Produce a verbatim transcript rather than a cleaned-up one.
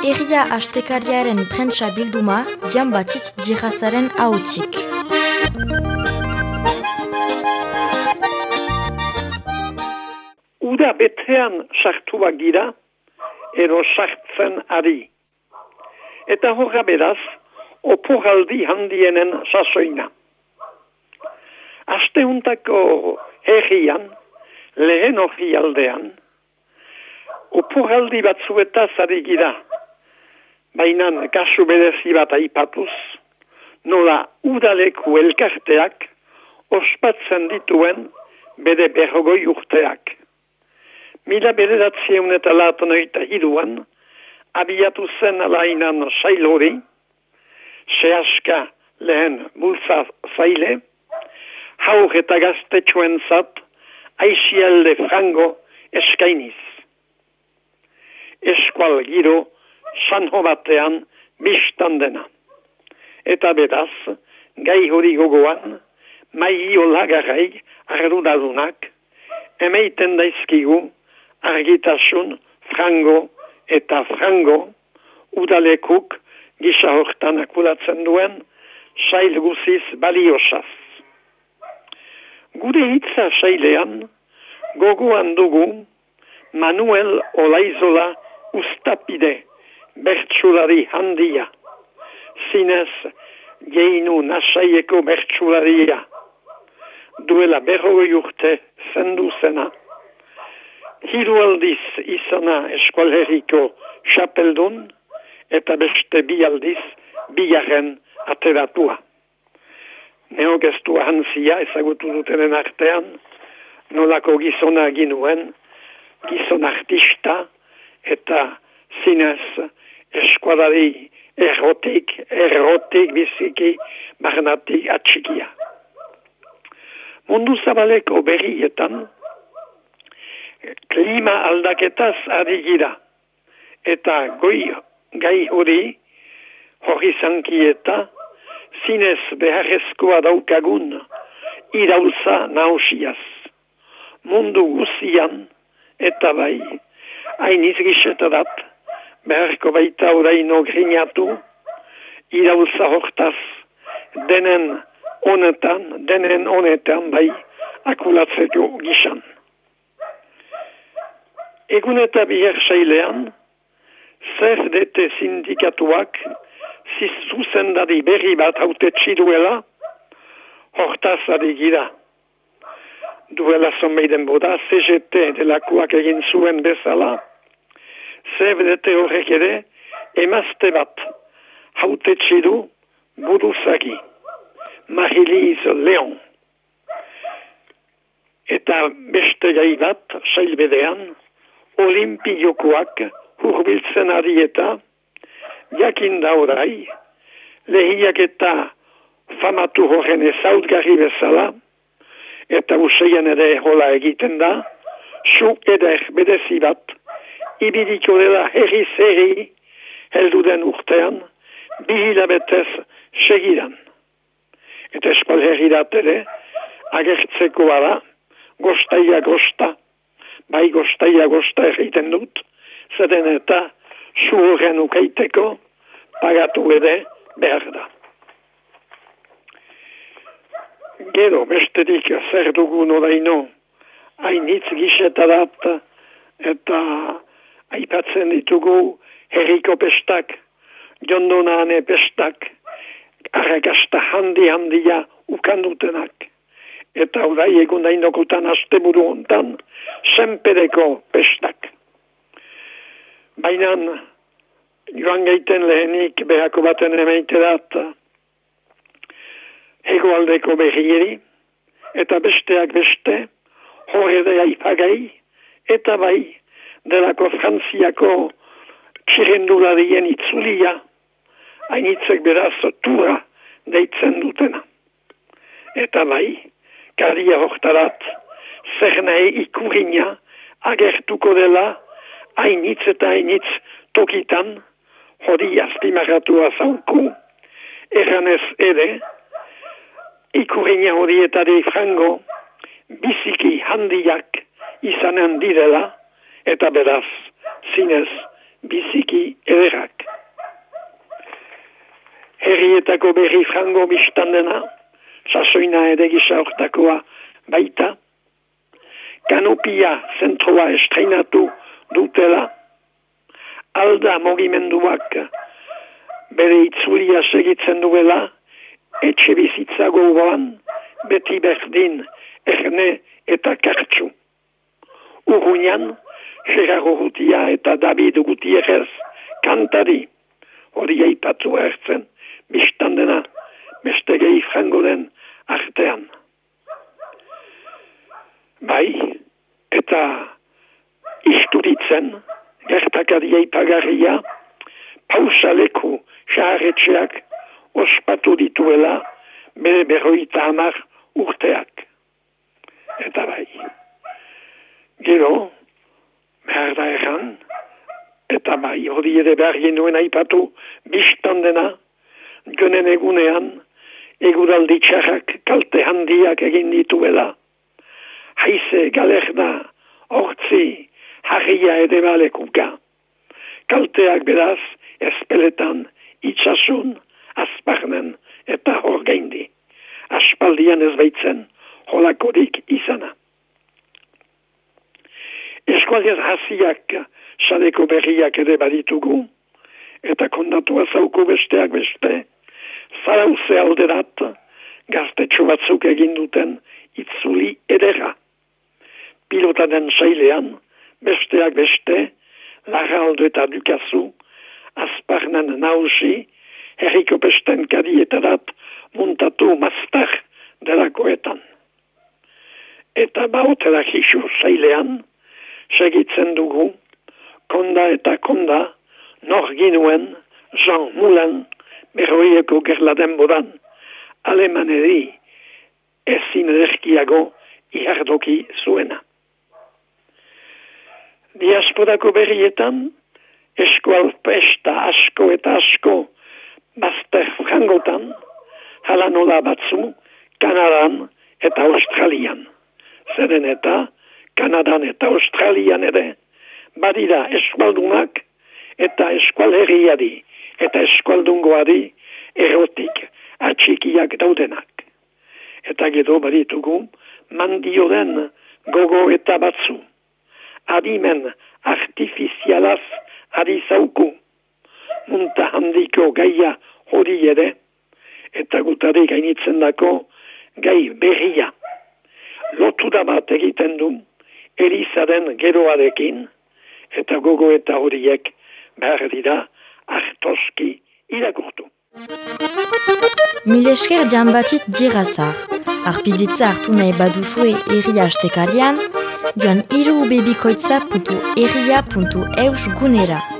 Herria astekariaren prentsa bilduma, Jan Batxitz Djihazaren ahotzik. Uda betean sartuak gira, edo sartzen ari. Eta horra beraz, oporaldi handienen sasoina. Asteuntako herrian, lehen horri aldean, oporaldi batzuetaz ari gira, baina kasu berezi bat aipatuz, nola udaleku elkarteak ospatzen dituen bere berrogoi urteak. Mila bederatzieun eta laatan oita hiruan, abiatu zen alainan sail hori, sehaska lehen bultza zaile, haur eta gaztetxoen zat, aixialde frango eskainiz. Eskual giro, sanho batean, biztan dena. Eta beraz, gai hori gogoan, maio lagarrai ardudadunak, emeiten daizkigu, argitasun, frango eta frango, udalekuk gisa hortan akulatzen duen, sail guziz baliosaz. Gure hitza sailean, gogoan dugu, Manuel Olaizola Ustapide, bertsulari handia, zinez geinu nasaieko bertsularia, duela berrogoi urte zendu zena, hiru aldiz izana eskualherriko xapeldun, eta beste bi aldiz bigarren ateratua. Neogestua hanzia ezagutu dutenen artean, nolako gizona ginuen, gizon artista, eta zinez eskualari errotik, errotik biziki barnatik atxikia. Mundu zabaleko berrietan, klima aldaketaz ari gira, eta goi gai hori, hori zankieta, zinez beharrezkoa daukagun, iraultza nausiaz. Mundu guzian, eta bai, hain izgisetarat, beharko baita oraino grinatu, iraultza hortaz, denen honetan, denen honetan bai, akulatzeko gisan. Egun eta biher sailean, C F D T sindikatuak zuzendari berri bat haute txiduela, hortaz ari gira. Duela zonbeiden boda, C G T delakoak egin zuen bezala, C F D T horrek ere, emazte bat haute txidu buruzagi, Marie-Lise Leon. Eta beste gai bat, sailbedean, Olimpiokoak hurbiltzen ari eta jakin da orai, lehiak eta famatu horren ezautgarri bezala, eta useien ere hola egiten da, su eder bedezi bat, ibiliko dela herriz herri, helduden urtean, bihilabetez segidan. Eta espal herri dat ere, agertzeko ara, gostaia gosta, bai gostaia gosta egiten dut, zeden eta su horren ukaiteko pagatu ere behar da. Gero bestetik zer dugun oraino, hainitz gisetarat eta aipatzen ditugu herriko pestak, jondonane pestak, arrakasta handi handia ukandutenak. Eta orai egun dainokutan asteburu hontan, senpereko pestak. Baina joan gaiten lehenik behako baten emeiterat hegoaldeko berrieri, eta besteak beste, horre aipagai, eta bai, delako Frantziako txirendularien itzulia, hainitzek beraz tura deitzen dutena. Eta bai, karia hortarat, zer nahi ikurina agertuko dela, hainitz eta hainitz tokitan, hori aztimaratua zauku, erranez ere, ikurina horietari frango, biziki handiak izanen direla, eta beraz, zinez, biziki ederak. herrietako berri frango biztan dena, sasoina ere gisa hortakoa baita, kanopia zentroa estreinatu dutela, alda mugimenduak bere itzulia segitzen duela, etxe bizitza gogoan, beti berdin, erne eta kartsu. Urruñan, Gerardo Gutia eta David Gutierrez kantari, hori aipatu ertzen, biztan dena, beste gehi frango den artean. Bai, eta isturitzen, gertakari aipagarria, pausaleku xaharretxeak ospatu dituela bere berroita hamar urteak. Eta bai, gero, behar da erran, eta bai, hori ere behar genuen aipatu, biztan dena, gönen egunean, eguraldi txarrak kalte handiak egin dituela, haize galerda, hortzi, harria ere balekuka, kalteak beraz, ezpeletan, itxasun, azparnen eta horgeindi, aspaldian ez baitzen, holakorik izana. Eskualdiaz hasiak sadeko berriak ere baditugu, eta kondatua zauku besteak beste, zarauze alderat, gaztetxo batzuk egin duten itzuli edera. Pilotaden sailean, besteak beste, Larraldo eta Dukazu, azparnen nausi, herriko pesten kadietarat muntatu maztar delakoetan. Eta bautela jisu sailean, segitzen dugu, konda eta konda, nor ginuen, Jean Moulin, berroieko gerla denboran, alemaneri, ezin ederkiago, ihardoki zuena. Diasporako berrietan, eskual pesta asko eta asko, bazter frangotan, hala nola batzu, Kanadan eta Australian. Zeren eta, Kanadan eta Australian ere, badira eskualdunak eta eskualherriadi eta eskualdungoadi erotik atxikiak daudenak. Eta gero baditugu, mandio den gogo eta batzu. Adimen artifizialaz adizauku, munta handiko gaia hori ere, eta gutari gainitzen dako gai berria. Lotu da bat egiten du, Elizaren geroarekin, eta gogo eta horiek behar dira hartoski irakurtu. Mil esker Giambatit Dirazar. Arpiditza hartu nahi baduzue erria astekarian, joan hiru bebikoitza puntu erria puntu eus gunera.